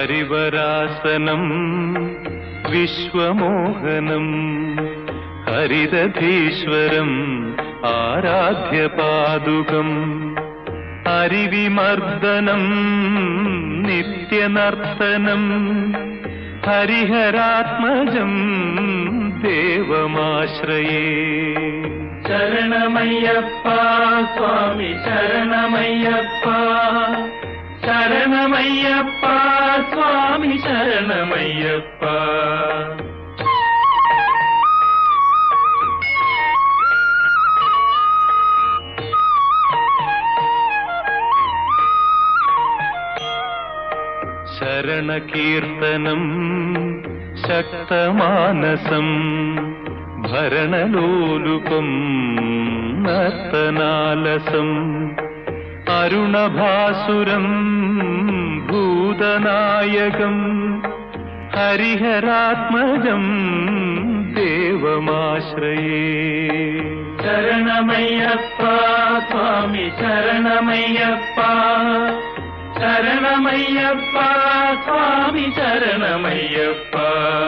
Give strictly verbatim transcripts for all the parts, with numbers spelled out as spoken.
ഹരിവരാസനം വിശ്വമോഹനം ഹരിദധീശ്വരം ആരാധ്യപാദുകം ഹരിവിമർദ്ദനം നിത്യനർത്തനം ഹരിഹരാത്മജം ദേവമാശ്രയേ. ശരണമയ്യപ്പ സ്വാമി ശരണമയ്യപ്പ, ശരണമയ്യപ്പ സ്വാമി ശരണമയ്യപ്പ. ശരണകീർത്തനം ശക്തമാനസം ഭരണലോലുപം നർത്തനാലസം അരുണഭാസുരം ഭൂതനായകം ഹരിഹരാത്മജം ദേവമാശ്രയേ. ശരണമയ്യപ്പ സ്വാമി ശരണമയ്യപ്പ, ശരണമയ്യപ്പ സ്വാമി ശരണമയ്യപ്പ.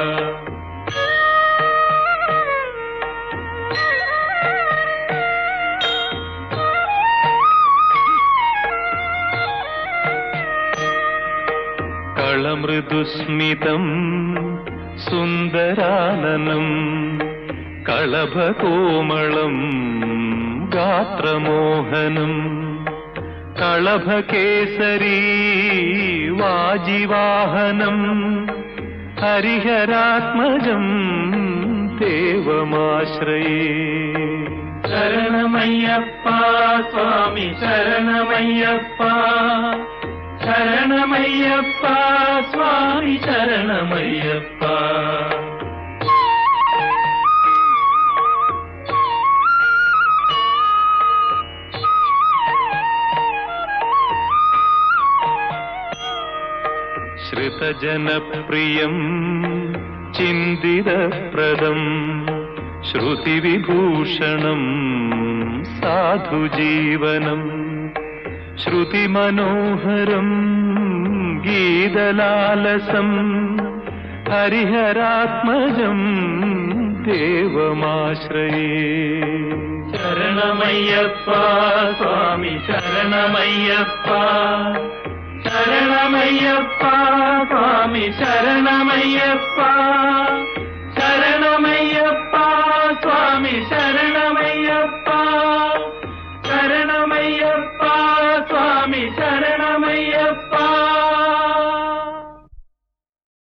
കളമൃദുസ്മിതം സുന്ദരാനനം കളഭകോമളം ഗാത്രമോഹനം കളഭകേസരീ വാജിവാഹനം ഹരിഹരാത്മജം ദേവമാശ്രയേ. ശരണമയ്യപ്പ സ്വാമി ശരണമയ്യപ്പ, ശരണമയ്യപ്പ സ്വാമി ശരണമയ്യപ്പ. ശ്രുതജനപ്രിയം ചിന്തിതപ്രദം ശ്രുതിവിഭൂഷണം സാധുജീവനം ശ്രുതിമനോഹരം ഗീതലാലസം ഹരിഹരാത്മജം ദേവമാശ്രയേ. ശരണമയ്യപ്പ സ്വാമി ശരണമയ്യപ്പ, ശരണമയ്യപ്പ സ്വാമി ശരണമയ്യപ്പ,